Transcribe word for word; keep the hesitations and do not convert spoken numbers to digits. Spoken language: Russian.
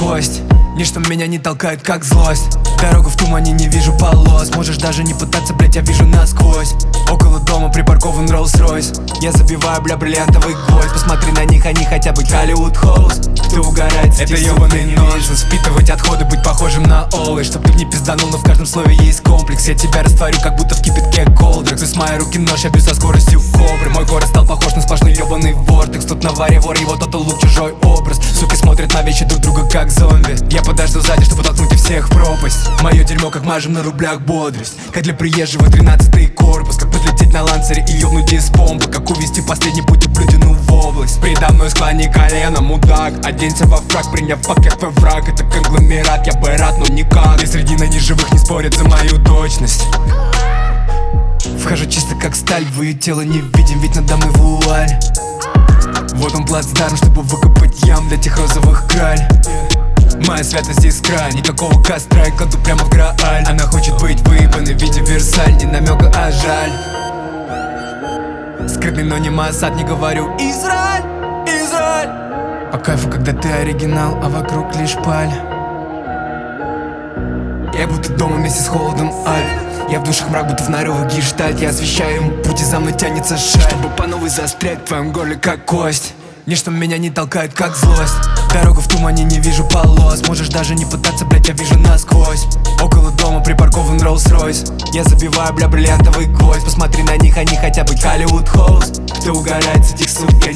кость. Ничто меня не толкает, как злость. Дорогу в тумане, не вижу полос. Можешь даже не пытаться, блять, я вижу насквозь. Около дома припаркован Rolls-Royce. Я забиваю, бля, бриллиантовый гвоздь. Посмотри на них, они хотят быть Hollywood Hoes. Кто угорает с этих Это ёбаный нонсенс. Впитывать отходы, быть похожим на Олы. Чтоб ты не пизданул, но в каждом слове есть комплекс. Я тебя растворю, как будто в кипятке колдрекс. Из моей руки нож, я бью со скоростью кобры. Мой город стал похож на сплошной ёбаный вортекс. Тут на варе вор, его тот лук, чужой образ. Суки смотрят на вещи друг друга, как зомби. Я подожду сзади, чтобы толкнуть и всех в пропасть. Мое дерьмо, как мажем на рублях бодрость. Как для приезжего тринадцатый корпус. Как подлететь на лансере и ёбнуть из помпы. Как увести последний путь и блюдину в область. Предо мной склони колено, мудак. Оденься во фраг, приняв пакет твой враг. Это конгломерат, я бы рад, но никак. И среди неживых не спорят за мою точность. Вхожу чисто как сталь, в ее тело не видим, ведь надо мной вуаль. Вот он плацдарм, чтобы выкопать ям для тех розовых краль. Моя святость искра, никакого костра, я кладу прямо в Грааль. Она хочет быть выебанной в виде Версаль, не намека, а жаль. Скрытный, но не Моссад, не говорю Израиль, Израиль. По кайфу, когда ты оригинал, а вокруг лишь паль. Я будто дома вместе с холодом Альп. Я в душах мрак, будто в нарывах гештальт. Я освещаю ему путь, и за мной тянется шаль. Чтобы по новой застрять в твоем горле, как кость. Ничто меня не толкает, как злость. Дорогу в тумане, не вижу полос. Можешь даже не пытаться, блять, я вижу насквозь. Около дома припаркован Rolls-Royce. Я забиваю, бля, бриллиантовый гвоздь. Посмотри на них, они хотят быть Hollywood Hoes. Кто угорает с этих сук,